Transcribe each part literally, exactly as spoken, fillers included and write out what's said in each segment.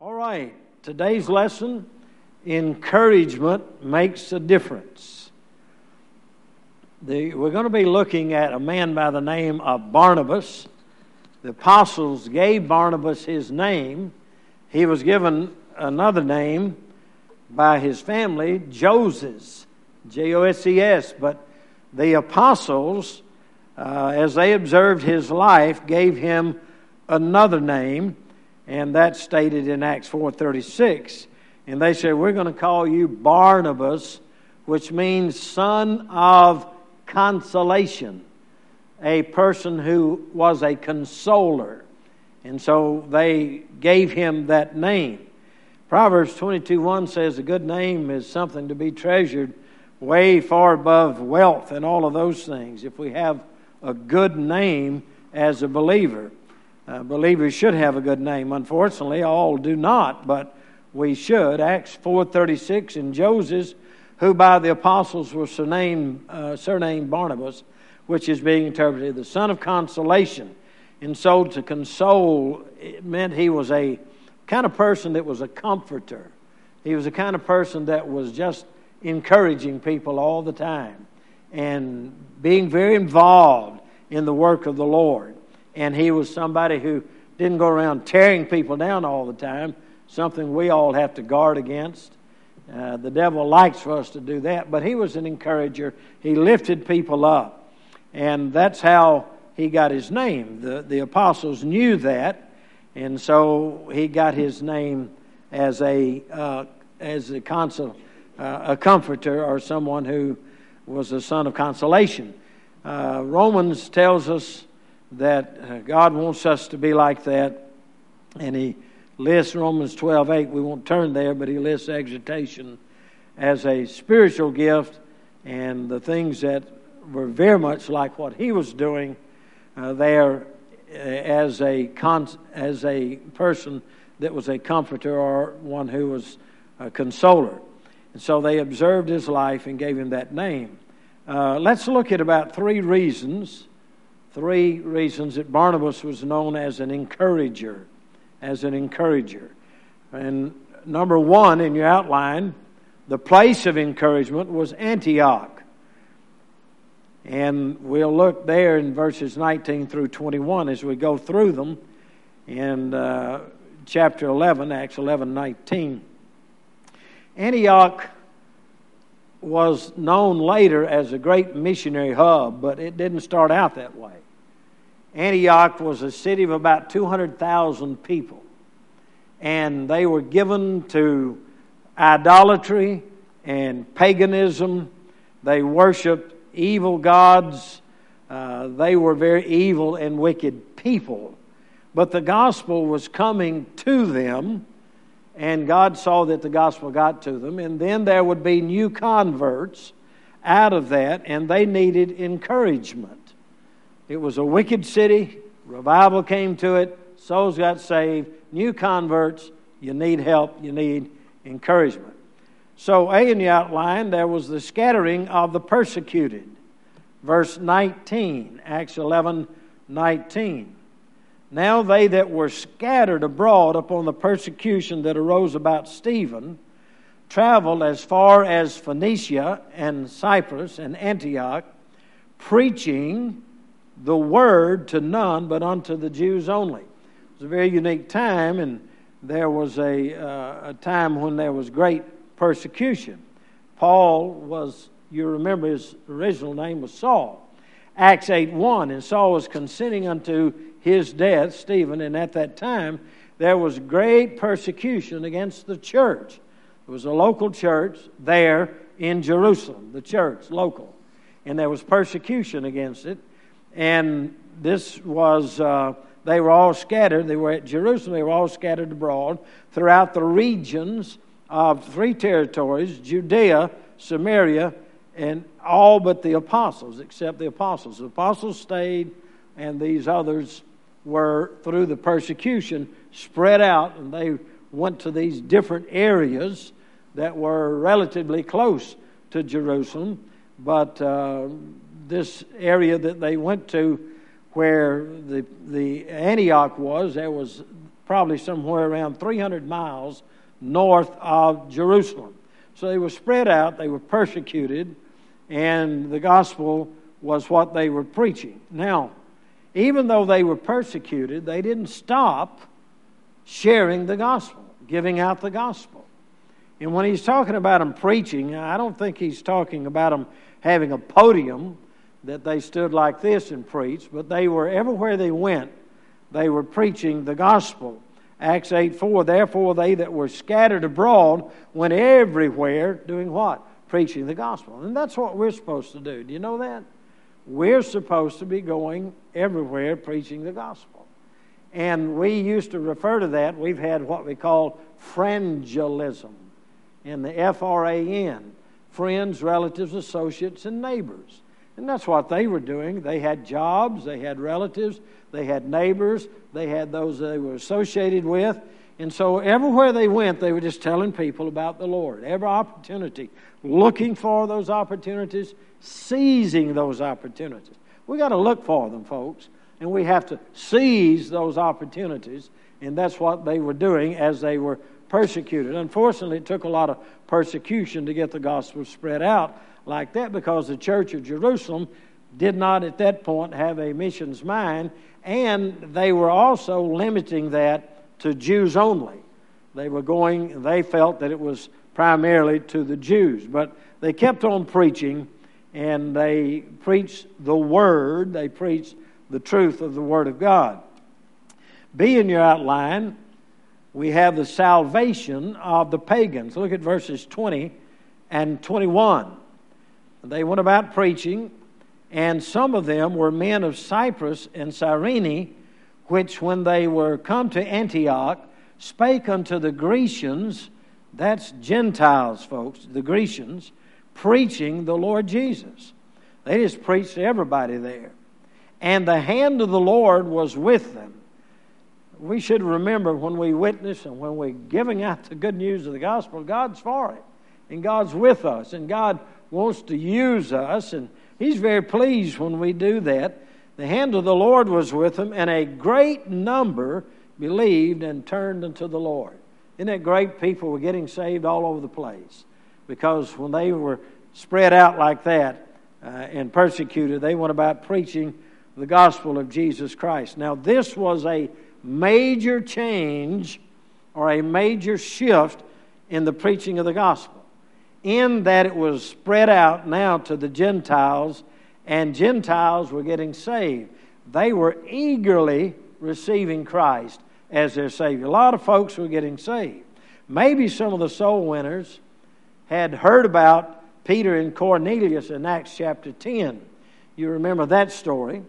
All right, today's lesson, encouragement makes a difference. The, we're going to be looking at a man by the name of Barnabas. The apostles gave Barnabas his name. He was given another name by his family, Joses, J O S E S. But the apostles, uh, as they observed his life, gave him another name, and that's stated in Acts four thirty-six. And they said, we're going to call you Barnabas, which means son of consolation, a person who was a consoler. And so they gave him that name. Proverbs twenty-two one says a good name is something to be treasured way far above wealth and all of those things. If we have a good name as a believer, uh, believers should have a good name. Unfortunately, all do not, but we should. Acts four thirty-six, and Joses, who by the apostles was surnamed, uh, surnamed Barnabas, which is being interpreted the son of consolation. And so to console, it meant he was a kind of person that was a comforter. He was the kind of person that was just encouraging people all the time and being very involved in the work of the Lord. And he was somebody who didn't go around tearing people down all the time, something we all have to guard against. Uh, the devil likes for us to do that, but he was an encourager. He lifted people up, and that's how he got his name. The, the apostles knew that, and so he got his name as a uh, as a consol, uh, a comforter, or someone who was a son of consolation. Uh, Romans tells us that uh, God wants us to be like that, and he lists Romans twelve eight. We won't turn there, but he lists exhortation as a spiritual gift, and the things that were very much like what he was doing uh, there uh, as a con- as a person that was a comforter or one who was a consoler. And so they observed his life and gave him that name. Uh, let's look at about three reasons, three reasons that Barnabas was known as an encourager, as an encourager. And number one in your outline, the place of encouragement was Antioch. And we'll look there in verses nineteen through twenty-one as we go through them in uh, chapter eleven, Acts eleven nineteen. Antioch was known later as a great missionary hub, but it didn't start out that way. Antioch was a city of about two hundred thousand people, and they were given to idolatry and paganism. They worshiped evil gods. Uh, they were very evil and wicked people. But the gospel was coming to them, and God saw that the gospel got to them, and then there would be new converts out of that, and they needed encouragement. It was a wicked city. Revival came to it. Souls got saved. New converts. You need help. You need encouragement. So, A in the outline, there was the scattering of the persecuted. Verse nineteen, Acts eleven nineteen. Now they that were scattered abroad upon the persecution that arose about Stephen traveled as far as Phoenicia and Cyprus and Antioch, preaching the word to none but unto the Jews only. It was a very unique time, and there was a, uh, a time when there was great persecution. Paul was, you remember his original name was Saul. Acts eight one, and Saul was consenting unto his death, Stephen, and at that time there was great persecution against the church. There was a local church there in Jerusalem, the church, local, and there was persecution against it. And this was, uh, they were all scattered. They were at Jerusalem. They were all scattered abroad throughout the regions of three territories, Judea, Samaria, and all but the apostles, except the apostles. The apostles stayed, and these others were, through the persecution, spread out, and they went to these different areas that were relatively close to Jerusalem. But uh, this area that they went to, where the, the Antioch was, there was probably somewhere around three hundred miles north of Jerusalem. So they were spread out, they were persecuted, and the gospel was what they were preaching. Now, even though they were persecuted, they didn't stop sharing the gospel, giving out the gospel. And when he's talking about them preaching, I don't think he's talking about them having a podium that they stood like this and preached, but they were, everywhere they went, they were preaching the gospel. Acts eight four, therefore they that were scattered abroad went everywhere doing what? Preaching the gospel. And that's what we're supposed to do. Do you know that? We're supposed to be going everywhere preaching the gospel. And we used to refer to that, we've had what we call friendualism, in the F R A N, friends, relatives, associates, and neighbors. And that's what they were doing. They had jobs, they had relatives, they had neighbors, they had those they were associated with. And so everywhere they went, they were just telling people about the Lord. Every opportunity, looking for those opportunities, seizing those opportunities. We got to look for them, folks, and we have to seize those opportunities. And that's what they were doing as they were persecuted. Unfortunately, it took a lot of persecution to get the gospel spread out like that, because the church of Jerusalem did not at that point have a missions mind, and they were also limiting that to Jews only. They were going, they felt that it was primarily to the Jews, but they kept on preaching, and they preached the Word, they preached the truth of the Word of God. B in your outline, we have the salvation of the pagans. Look at verses twenty and twenty-one. They went about preaching, and some of them were men of Cyprus and Cyrene, which when they were come to Antioch, spake unto the Grecians, that's Gentiles, folks, the Grecians, preaching the Lord Jesus. They just preached to everybody there. And the hand of the Lord was with them. We should remember when we witness and when we're giving out the good news of the gospel, God's for it. And God's with us. And God wants to use us. And He's very pleased when we do that. The hand of the Lord was with them, and a great number believed and turned unto the Lord. Isn't that great? People were getting saved all over the place. Because when they were spread out like that uh, and persecuted, they went about preaching the gospel of Jesus Christ. Now, this was a major change or a major shift in the preaching of the gospel, in that it was spread out now to the Gentiles, and Gentiles were getting saved. They were eagerly receiving Christ as their Savior. A lot of folks were getting saved. Maybe some of the soul winners had heard about Peter and Cornelius in Acts chapter ten. You remember that story.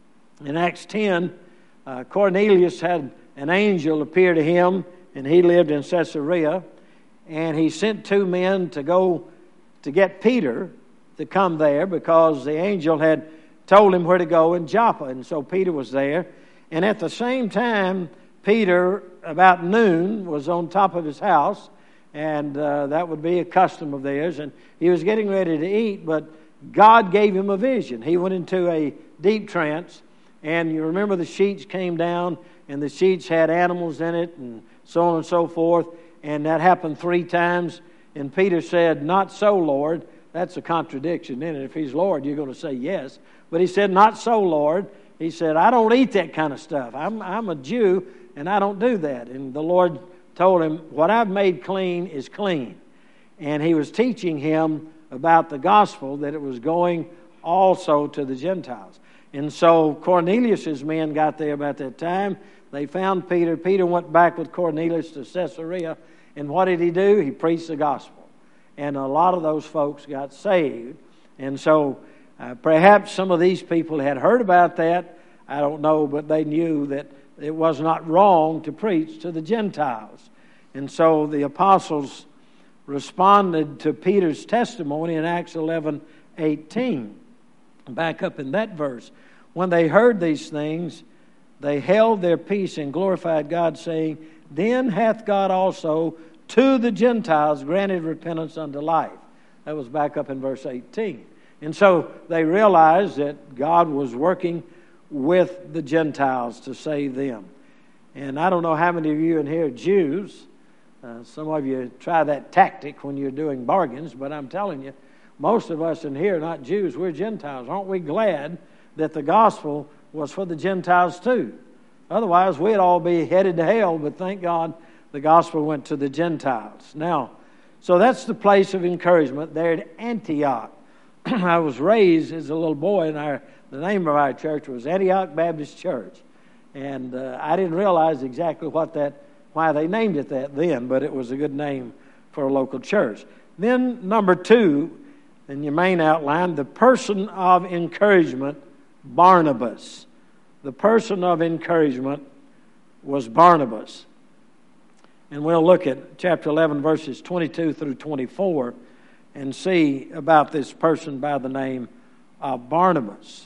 In Acts ten, uh, Cornelius had an angel appear to him, and he lived in Caesarea, and he sent two men to go to get Peter to come there, because the angel had told him where to go in Joppa. And so Peter was there. And at the same time, Peter, about noon, was on top of his house, and uh, that would be a custom of theirs. And he was getting ready to eat, but God gave him a vision. He went into a deep trance, and you remember the sheets came down, and the sheets had animals in it, and so on and so forth. And that happened three times. And Peter said, "Not so, Lord." That's a contradiction in it. If He's Lord, you're going to say yes. But he said, "Not so, Lord." He said, "I don't eat that kind of stuff. I'm, I'm a Jew, and I don't do that." And the Lord told him, "What I've made clean is clean." And He was teaching him about the gospel, that it was going also to the Gentiles. And so Cornelius' men got there about that time. They found Peter. Peter went back with Cornelius to Caesarea. And what did he do? He preached the gospel. And a lot of those folks got saved. And so uh, perhaps some of these people had heard about that. I don't know, but they knew that it was not wrong to preach to the Gentiles. And so the apostles responded to Peter's testimony in Acts eleven eighteen. Back up in that verse. When they heard these things, they held their peace and glorified God, saying, "Then hath God also to the Gentiles granted repentance unto life." That was back up in verse eighteen. And so they realized that God was working with the Gentiles to save them. And I don't know how many of you in here are Jews. Uh, some of you try that tactic when you're doing bargains, but I'm telling you, most of us in here are not Jews. We're Gentiles. Aren't we glad that the gospel was for the Gentiles too? Otherwise, we'd all be headed to hell, but thank God the gospel went to the Gentiles. Now, so that's the place of encouragement there at Antioch. I was raised as a little boy, and our, the name of our church was Antioch Baptist Church. And uh, I didn't realize exactly what that, why they named it that then, but it was a good name for a local church. Then number two, in your main outline, the person of encouragement, Barnabas. The person of encouragement was Barnabas. And we'll look at chapter eleven, verses twenty-two through twenty-four, and see about this person by the name of Barnabas.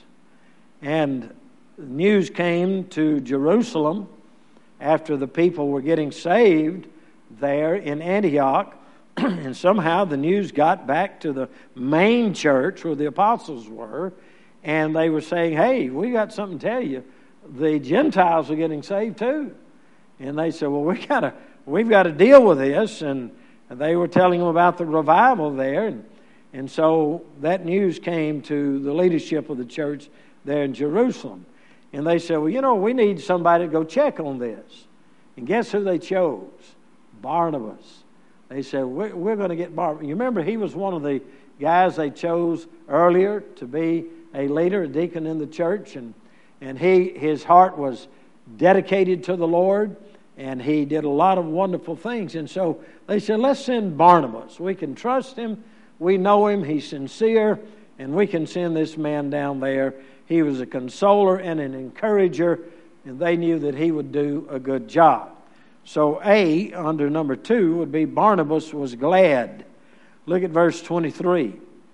And news came to Jerusalem after the people were getting saved there in Antioch, and somehow the news got back to the main church where the apostles were, and they were saying, hey, we got something to tell you. The Gentiles are getting saved too. And they said, well, we gotta, we've got to deal with this. And they were telling them about the revival there. And, and so that news came to the leadership of the church there in Jerusalem. And they said, well, you know, we need somebody to go check on this. And guess who they chose? Barnabas. They said, we're, we're going to get Barnabas. You remember he was one of the guys they chose earlier to be a leader, a deacon in the church. And, and he his heart was dedicated to the Lord. And he did a lot of wonderful things. And so they said, let's send Barnabas. We can trust him. We know him. He's sincere. And we can send this man down there. He was a consoler and an encourager, and they knew that he would do a good job. So A, under number two, would be Barnabas was glad. Look at verse twenty-three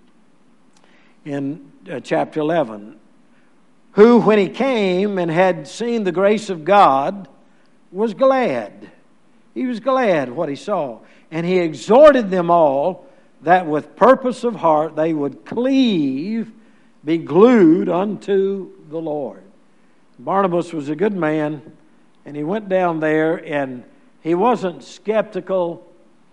in uh, chapter eleven. Who, when he came and had seen the grace of God, was glad. He was glad what he saw. And he exhorted them all that with purpose of heart they would cleave, be glued unto the Lord. Barnabas was a good man, and he went down there, and he wasn't skeptical.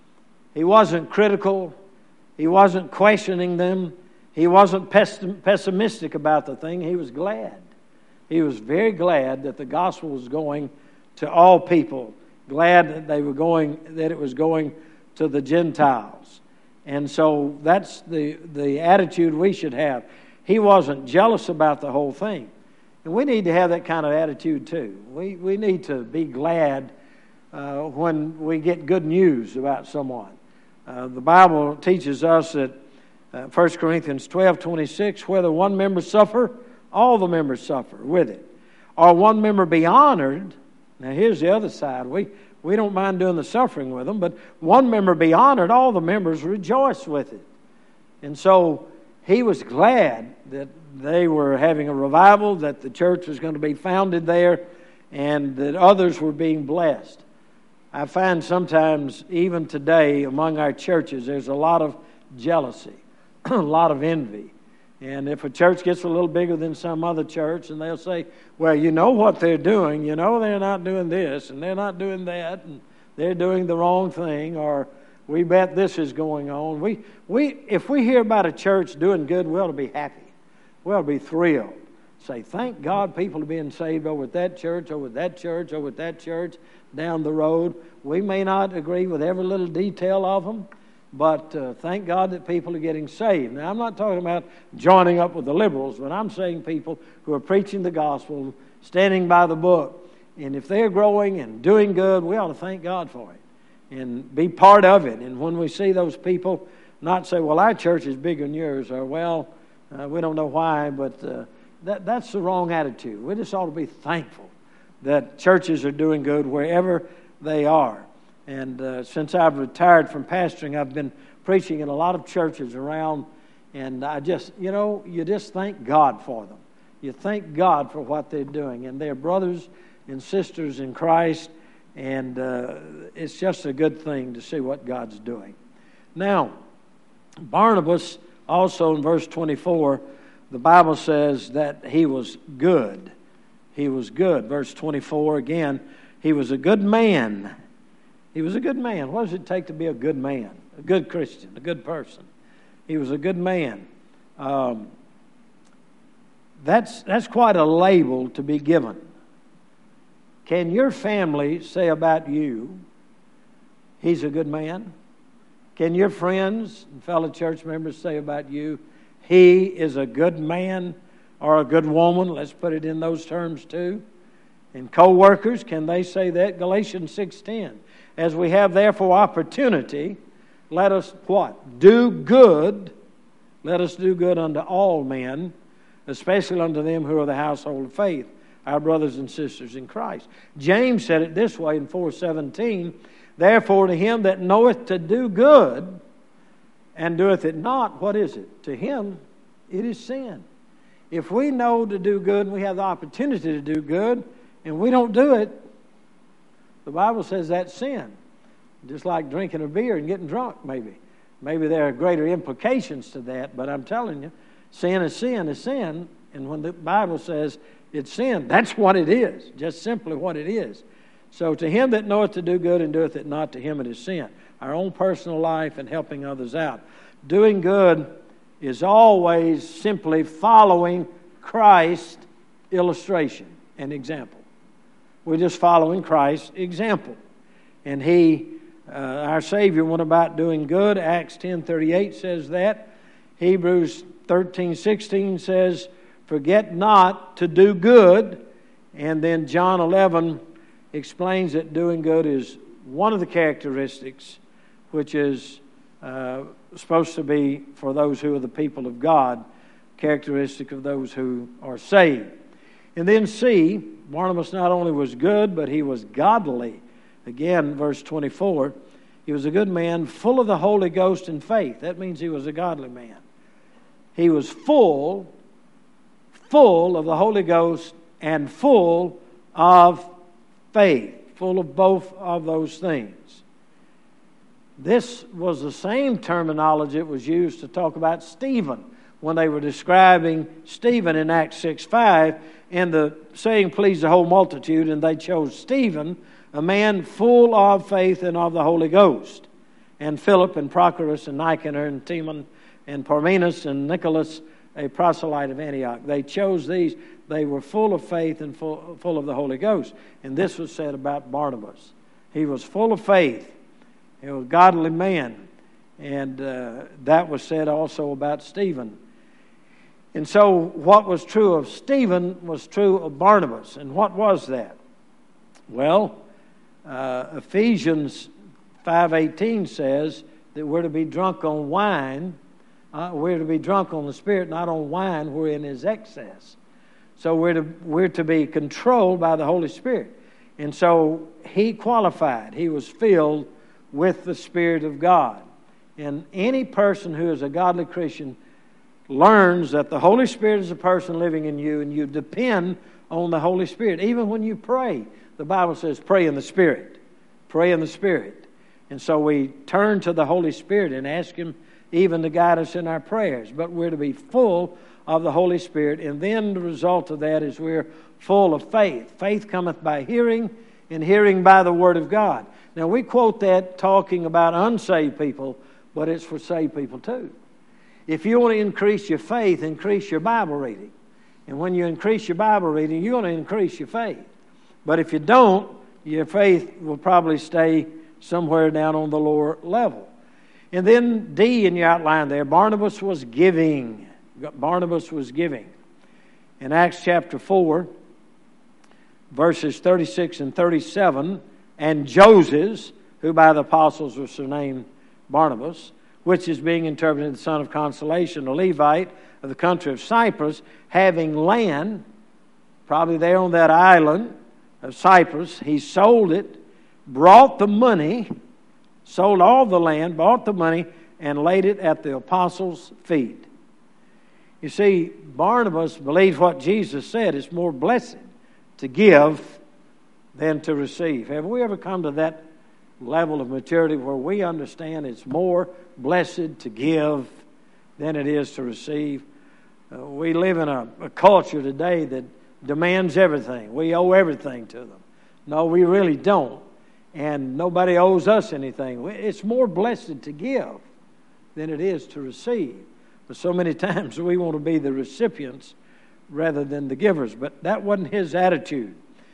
He wasn't critical. He wasn't questioning them. He wasn't pessimistic about the thing. He was glad. He was very glad that the gospel was going to all people. Glad that they were going, that it was going to the Gentiles. And so that's the, the attitude we should have. He wasn't jealous about the whole thing. And we need to have that kind of attitude too. We we need to be glad uh, when we get good news about someone. Uh, the Bible teaches us that uh, First Corinthians twelve twenty-six, whether one member suffer, all the members suffer with it. Or one member be honored. Now here's the other side. We, we don't mind doing the suffering with them, but one member be honored, all the members rejoice with it. And so he was glad that they were having a revival, that the church was going to be founded there, and that others were being blessed. I find sometimes, even today, among our churches, there's a lot of jealousy, a lot of envy. And if a church gets a little bigger than some other church, and they'll say, well, you know what they're doing, you know they're not doing this, and they're not doing that, and they're doing the wrong thing, or we bet this is going on. We, we, if we hear about a church doing good, we ought to be happy. We ought to be thrilled. Say, thank God people are being saved over at that church, over at that church, over at that church, down the road. We may not agree with every little detail of them, but uh, thank God that people are getting saved. Now, I'm not talking about joining up with the liberals, but I'm saying people who are preaching the gospel, standing by the book. And if they're growing and doing good, we ought to thank God for it and be part of it. And when we see those people, not say, well, our church is bigger than yours, or, well, uh, we don't know why, but uh, that, that's the wrong attitude. We just ought to be thankful that churches are doing good wherever they are. And uh, since I've retired from pastoring, I've been preaching in a lot of churches around, and I just, you know, you just thank God for them. You thank God for what they're doing, and they're brothers and sisters in Christ, and uh, it's just a good thing to see what God's doing. Now, Barnabas, also in verse twenty-four, the Bible says that he was good. He was good. Verse twenty-four again, He was a good man. He was a good man. What does it take to be a good man? A good Christian, a good person. He was a good man. Um, that's, that's quite a label to be given. Can your family say about you, he's a good man? Can your friends and fellow church members say about you, he is a good man or a good woman? Let's put it in those terms too. And co-workers, can they say that? Galatians six ten. As we have therefore opportunity, let us what? Do good. Let us do good unto all men, especially unto them who are the household of faith, our brothers and sisters in Christ. James said it this way in four seventeen. Therefore to him that knoweth to do good and doeth it not, what is it? To him it is sin. If we know to do good and we have the opportunity to do good and we don't do it, the Bible says that's sin. Just like drinking a beer and getting drunk, maybe. Maybe there are greater implications to that, but I'm telling you, sin is sin is sin. And when the Bible says it's sin, that's what it is. Just simply what it is. So to him that knoweth to do good and doeth it not, to him it is sin. Our own personal life and helping others out. Doing good is always simply following Christ's illustration and example. We're just following Christ's example. And he, uh, our Savior, went about doing good. Acts ten thirty-eight says that. Hebrews thirteen sixteen says, forget not to do good. And then John eleven explains that doing good is one of the characteristics which is uh, supposed to be for those who are the people of God, characteristic of those who are saved. And then C, Barnabas not only was good, but he was godly. Again, verse twenty-four, he was a good man, full of the Holy Ghost and faith. That means he was a godly man. He was full, full of the Holy Ghost and full of faith, full of both of those things. This was the same terminology that was used to talk about Stephen when they were describing Stephen in Acts six five, and the saying pleased the whole multitude, and they chose Stephen, a man full of faith and of the Holy Ghost, and Philip and Prochorus and Nicanor and Timon and Parmenas and Nicholas, a proselyte of Antioch. They chose these. They were full of faith and full, full of the Holy Ghost. And this was said about Barnabas. He was full of faith. He was a godly man. And uh, that was said also about Stephen. And so what was true of Stephen was true of Barnabas. And what was that? Well, uh, Ephesians five eighteen says that we're to be drunk on wine. Uh, we're to be drunk on the Spirit, not on wine wherein is excess. So we're to, we're to be controlled by the Holy Spirit. And so he qualified. He was filled with the Spirit of God. And any person who is a godly Christian learns that the Holy Spirit is a person living in you, and you depend on the Holy Spirit. Even when you pray, the Bible says pray in the Spirit. Pray in the Spirit. And so we turn to the Holy Spirit and ask Him even to guide us in our prayers. But we're to be full of the Holy Spirit. And then the result of that is we're full of faith. Faith cometh by hearing, and hearing by the Word of God. Now we quote that talking about unsaved people, but it's for saved people too. If you want to increase your faith, increase your Bible reading. And when you increase your Bible reading, you're going to increase your faith. But if you don't, your faith will probably stay somewhere down on the lower level. And then D in your outline there, Barnabas was giving. Barnabas was giving. In Acts chapter four, verses thirty-six and thirty-seven, and Joses, who by the apostles was surnamed Barnabas, which is being interpreted the son of consolation, a Levite of the country of Cyprus, having land, probably there on that island of Cyprus, he sold it, brought the money, sold all the land, bought the money, and laid it at the apostles' feet. You see, Barnabas believes what Jesus said. It's more blessed to give than to receive. Have we ever come to that level of maturity where we understand it's more blessed to give than it is to receive? Uh, we live in a, a culture today that demands everything. We owe everything to them. No, we really don't. And nobody owes us anything. It's more blessed to give than it is to receive. But so many times we want to be the recipients rather than the givers. But that wasn't his attitude.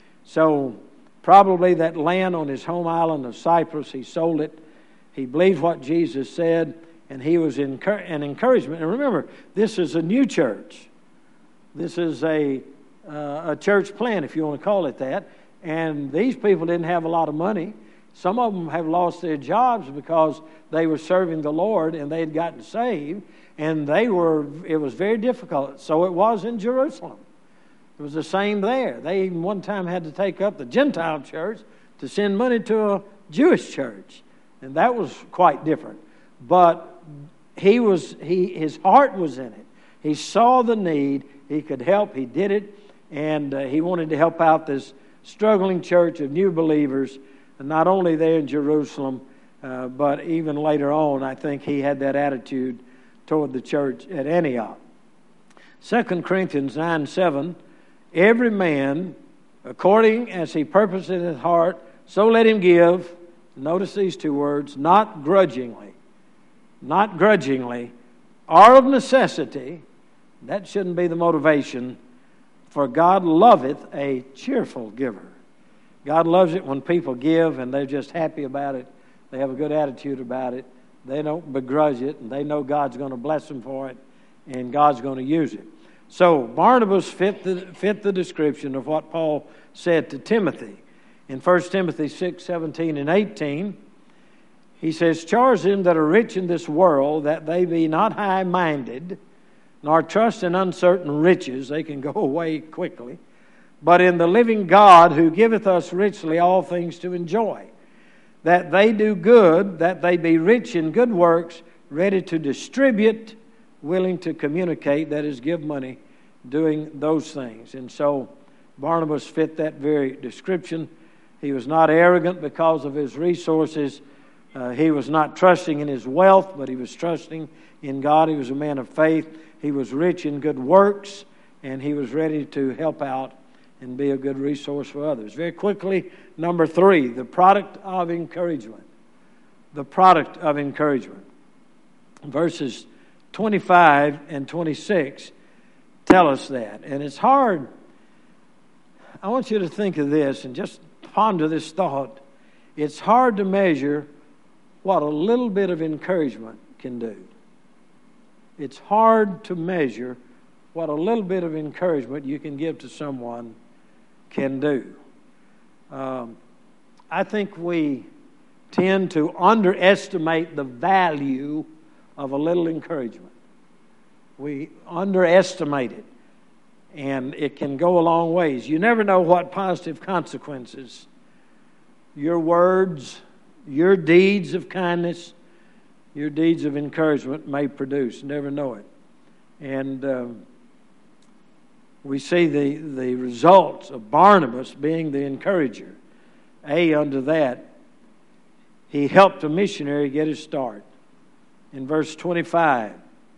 So probably that land on his home island of Cyprus, he sold it. He believed what Jesus said, and he was an encouragement. And remember, this is a new church. This is a, uh, a church plant, if you want to call it that. And these people didn't have a lot of money. Some of them have lost their jobs because they were serving the Lord and they had gotten saved. And they were, it was very difficult. So it was in Jerusalem. It was the same there. They even one time had to take up the Gentile church to send money to a Jewish church. And that was quite different. But he was, he, his heart was in it. He saw the need. He could help. He did it. And uh, he wanted to help out this struggling church of new believers, not only there in Jerusalem, uh, but even later on. I think he had that attitude toward the church at Antioch. Second Corinthians nine seven, every man, according as he purposed in his heart, so let him give. Notice these two words, not grudgingly. Not grudgingly, or of necessity. That shouldn't be the motivation. For God loveth a cheerful giver. God loves it when people give and they're just happy about it. They have a good attitude about it. They don't begrudge it, and they know God's going to bless them for it, and God's going to use it. So Barnabas fit the, fit the description of what Paul said to Timothy. In First Timothy six seventeen and eighteen, he says, charge them that are rich in this world, that they be not high-minded, nor trust in uncertain riches. They can go away quickly. But in the living God, who giveth us richly all things to enjoy. That they do good, that they be rich in good works, ready to distribute, willing to communicate, that is, give money, doing those things. And so Barnabas fit that very description. He was not arrogant because of his resources. Uh, he was not trusting in his wealth, but he was trusting in God. He was a man of faith. He was rich in good works, and he was ready to help out and be a good resource for others. Very quickly, number three, the product of encouragement. The product of encouragement. Verses twenty-five and twenty-six tell us that. And it's hard. I want you to think of this and just ponder this thought. It's hard to measure what a little bit of encouragement can do. It's hard to measure what a little bit of encouragement you can give to someone can do. Um, I think we tend to underestimate the value of a little encouragement. We underestimate it, and it can go a long ways. You never know what positive consequences your words, your deeds of kindness, your deeds of encouragement may produce. Never know it. And um, we see the, the results of Barnabas being the encourager. A, under that, he helped a missionary get his start. In verse twenty-five,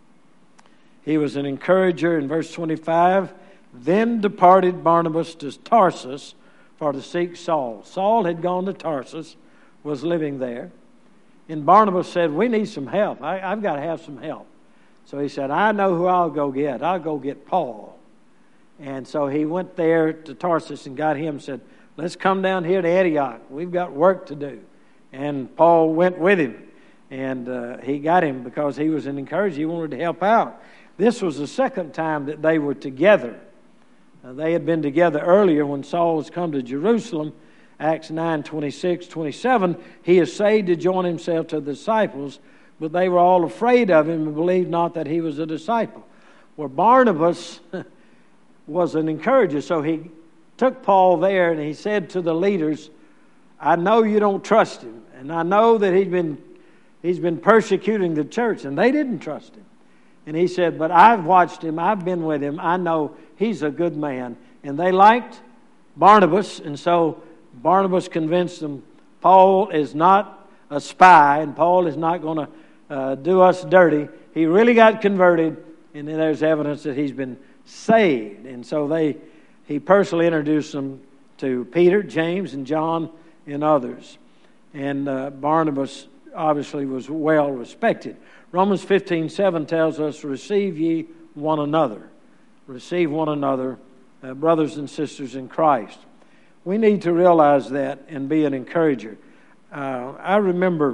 he was an encourager. In verse twenty-five, then departed Barnabas to Tarsus for to seek Saul. Saul had gone to Tarsus, was living there. And Barnabas said, we need some help. I, I've got to have some help. So he said, I know who I'll go get. I'll go get Paul. And so he went there to Tarsus and got him and said, let's come down here to Antioch. We've got work to do. And Paul went with him. And uh, he got him because he was an encourager. He wanted to help out. This was the second time that they were together. Uh, they had been together earlier when Saul was come to Jerusalem. Acts nine, twenty-six, twenty-seven, he essayed to join himself to the disciples, but they were all afraid of him and believed not that he was a disciple. Well, Barnabas was an encourager, so he took Paul there and he said to the leaders, I know you don't trust him, and I know that he's been, he's been persecuting the church, and they didn't trust him. And he said, but I've watched him, I've been with him, I know he's a good man. And they liked Barnabas, and so Barnabas convinced them Paul is not a spy and Paul is not going to uh, do us dirty. He really got converted, and then there's evidence that he's been saved. And so they, he personally introduced them to Peter, James, and John, and others. And uh, Barnabas obviously was well respected. Romans fifteen seven tells us, receive ye one another. Receive one another, uh, brothers and sisters in Christ. We need to realize that and be an encourager. Uh, I remember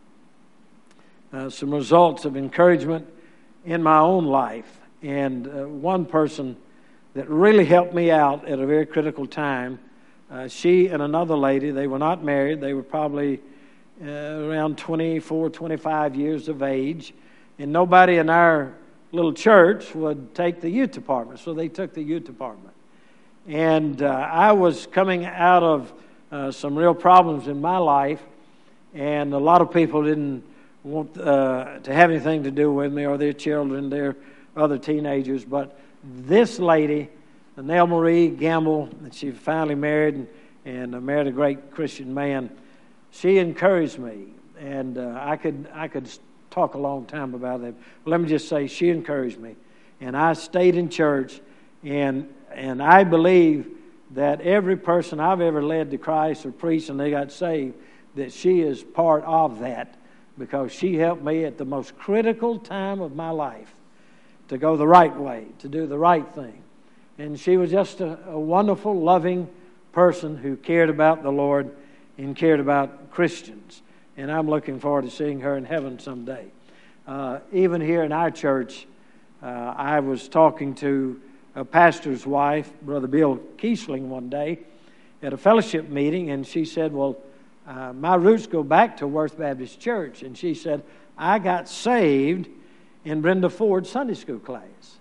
uh, some results of encouragement in my own life. And uh, one person that really helped me out at a very critical time, uh, she and another lady, they were not married. They were probably uh, around twenty-four, twenty-five years of age. And nobody in our little church would take the youth department, so they took the youth department. And uh, I was coming out of uh, some real problems in my life, and a lot of people didn't want uh, to have anything to do with me or their children, their other teenagers. But this lady, Nell Marie Gamble, she finally married and, and married a great Christian man. She encouraged me, and uh, I could I could talk a long time about that. But let me just say, she encouraged me, and I stayed in church, and and I believe that every person I've ever led to Christ or preached and they got saved, that she is part of that, because she helped me at the most critical time of my life to go the right way, to do the right thing. And she was just a, a wonderful, loving person who cared about the Lord and cared about Christians. And I'm looking forward to seeing her in heaven someday. Uh, even here in our church, uh, I was talking to a pastor's wife, Brother Bill Kiesling, one day at a fellowship meeting, and she said, well, uh, my roots go back to Worth Baptist Church. And she said, I got saved in Brenda Ford's Sunday school class.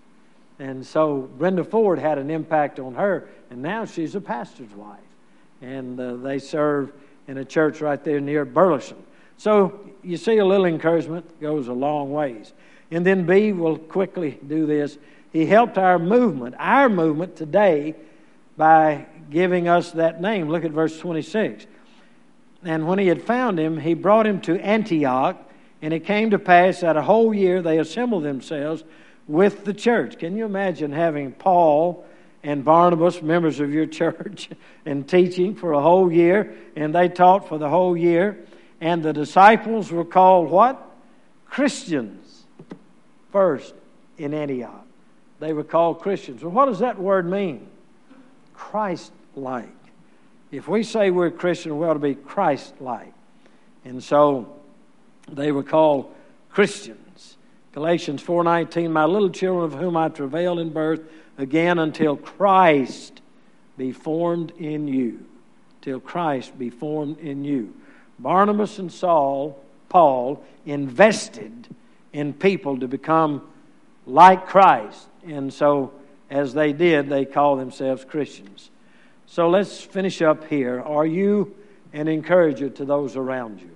And so Brenda Ford had an impact on her, and now she's a pastor's wife. And uh, they serve in a church right there near Burleson. So you see, a little encouragement goes a long ways. And then B, will quickly do this. He helped our movement, our movement today, by giving us that name. Look at verse twenty-six. And when he had found him, he brought him to Antioch, and it came to pass that a whole year they assembled themselves with the church. Can you imagine having Paul and Barnabas, members of your church, and teaching for a whole year? And they taught for the whole year. And the disciples were called what? Christians. First in Antioch, they were called Christians. Well, what does that word mean? Christ-like. If we say we're Christian, we ought to be Christ-like. And so they were called Christians. Galatians four nineteen, my little children of whom I travail in birth, again until Christ be formed in you. Till Christ be formed in you. Barnabas and Saul, Paul, invested in people to become like Christ. And so, as they did, they call themselves Christians. So let's finish up here. Are you an encourager to those around you?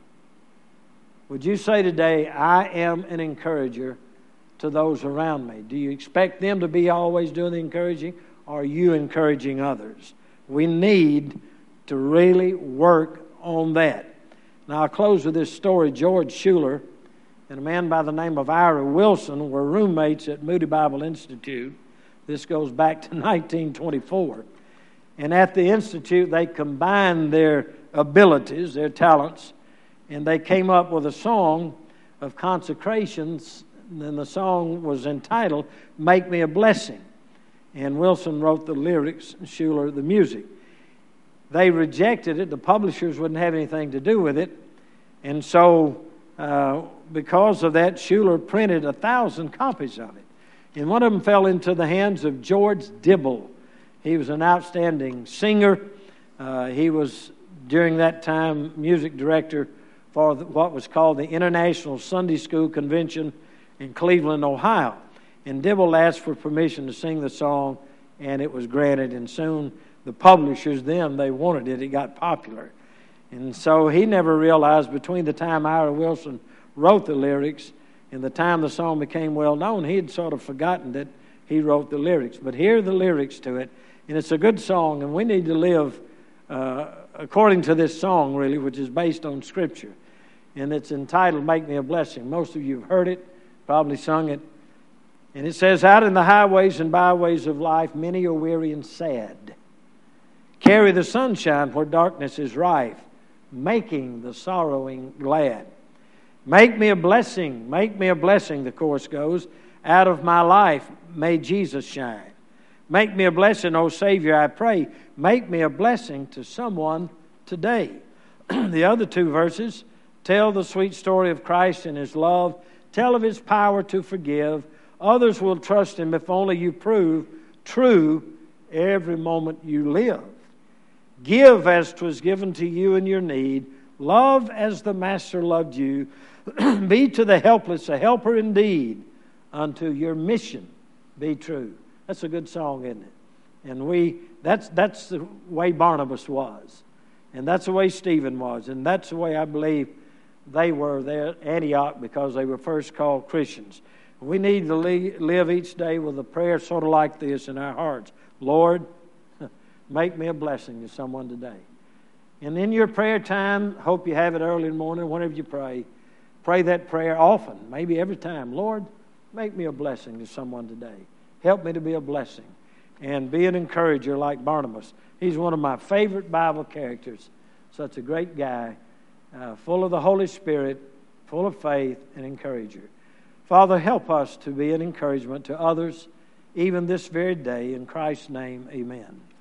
Would you say today, I am an encourager to those around me? Do you expect them to be always doing the encouraging? Or are you encouraging others? We need to really work on that. Now, I'll close with this story. George Schuler and a man by the name of Ira Wilson were roommates at Moody Bible Institute. This goes back to nineteen twenty-four. And at the Institute, they combined their abilities, their talents, and they came up with a song of consecrations. And the song was entitled, Make Me a Blessing. And Wilson wrote the lyrics, Schuler the music. They rejected it. The publishers wouldn't have anything to do with it. And so, uh, because of that, Schuler printed a thousand copies of it. And one of them fell into the hands of George Dibble. He was an outstanding singer. Uh, he was, during that time, music director for the, what was called the International Sunday School Convention in Cleveland, Ohio. And Dibble asked for permission to sing the song, and it was granted. And soon the publishers, then, they wanted it. It got popular. And so he never realized between the time Ira Wilson wrote the lyrics and the time the song became well known, he had sort of forgotten that he wrote the lyrics. But here are the lyrics to it. And it's a good song, and we need to live uh, according to this song, really, which is based on Scripture. And it's entitled, Make Me a Blessing. Most of you have heard it, probably sung it. And it says, out in the highways and byways of life, many are weary and sad. Carry the sunshine where darkness is rife, making the sorrowing glad. Make me a blessing, make me a blessing, the chorus goes. Out of my life may Jesus shine. Make me a blessing, O Savior, I pray. Make me a blessing to someone today. The other two verses tell the sweet story of Christ and His love. Tell of His power to forgive. Others will trust Him if only you prove true every moment you live. Give as 'twas given to you in your need. Love as the Master loved you. Be to the helpless a helper indeed. Unto your mission be true. That's a good song, isn't it? And we that's that's the way Barnabas was. And that's the way Stephen was. And that's the way I believe they were there at Antioch, because they were first called Christians. We need to live each day with a prayer sort of like this in our hearts. Lord, make me a blessing to someone today. And in your prayer time, hope you have it early in the morning, whenever you pray, pray that prayer often, maybe every time. Lord, make me a blessing to someone today. Help me to be a blessing. And be an encourager like Barnabas. He's one of my favorite Bible characters. Such a great guy, uh, full of the Holy Spirit, full of faith, and encourager. Father, help us to be an encouragement to others, even this very day. In Christ's name, amen.